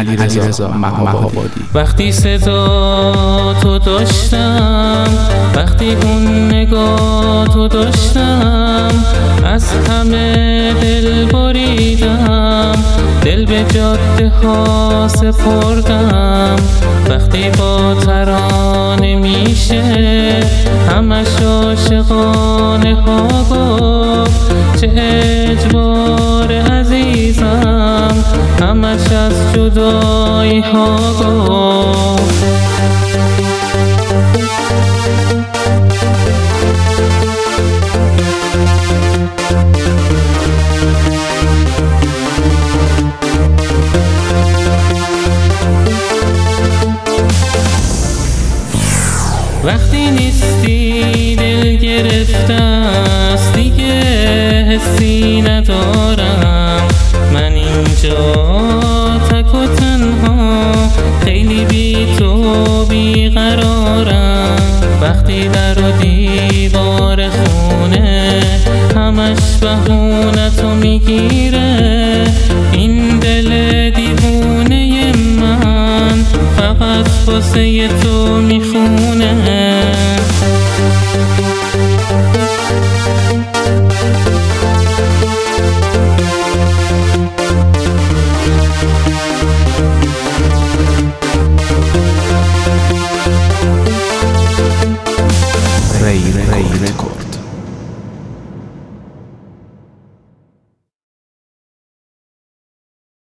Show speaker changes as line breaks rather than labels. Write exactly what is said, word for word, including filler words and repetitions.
علیرضا مهابادی.
وقتی صدا تو داشتم، وقتی اون نگاه تو داشتم، از همه دل بریدم، دل به جاده ها سپردم. وقتی با ترانه میشه همش عاشقانه ها گفت، چه اجبار عزیزم همش از جدایی ها گفت. وقتی نیستی دل گرفته است، دیگه حسی ندارم. من اینجا تک و تنها، خیلی بی تو بیقرارم. وقتی در و دیوار خونه همش بهونتو میگیره، این دل دیوونه من فقط واسه تو میخونه.